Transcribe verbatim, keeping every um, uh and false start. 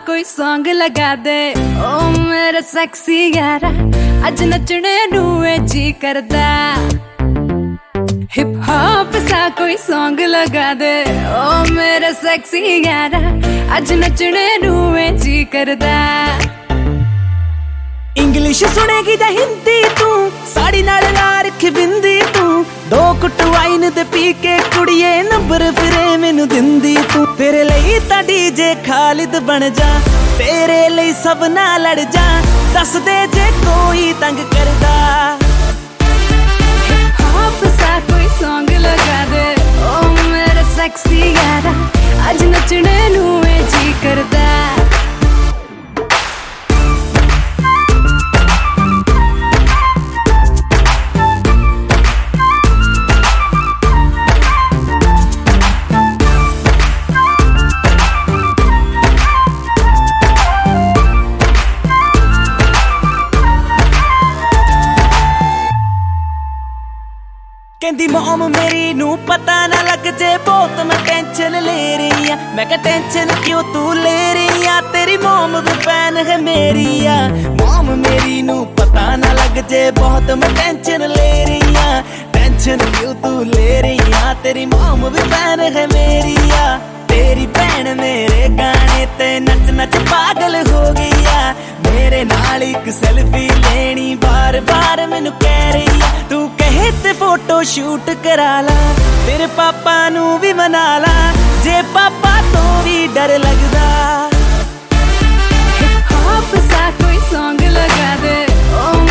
कोई सॉन्ग लगा दे ओ मेरा सेक्सी यारा अज नचने नूए जी करदा हिप हॉप सा कोई सॉन्ग लगा दे ओ मेरा सेक्सी यारा अज नचने नूए जी करदा इंग्लिश सुनेगी जा हिंदी तू साड़ी नाल ला रखी बिंदी तू दो कुट वाइन दे पी के कुड़िए नंबर फिरे मैनू दिंदी तू तेरे लिए तां डीजे खालिद बन जा तेरे लिए सब ना लड़ जा दस दे जे कोई तंग करदा हिप हॉप सा कोई सॉन्ग लगा दे ओ मेरा सेक्सी यारा अज नचने नूए जी करदा कहंदी मॉम मेरी नू पता ना लग जे बहुत मैं टेंशन ले रही आ मैं कहा टेंशन क्यों तू ले रही आ तेरी मॉम भी फैन है मेरी आ मॉम मेरी नू पता ना लग जे बहुत मैं टेंशन ले रही आ टेंशन क्यों तू ले रही आ तेरी मॉम भी फैन है मेरी आ तेरी भैन मेरे गाने ते नच नच पागल हो गई आ मेरे नाल एक सेल्फी लेनी बार बार मैनू कह रही आ तू कहे ते फोटो शूट करा ला तेरे पापा नू भी मना ला जे पापा तो भी डर लगदा हिप हॉप सा कोई सॉन्ग लगा दे ओ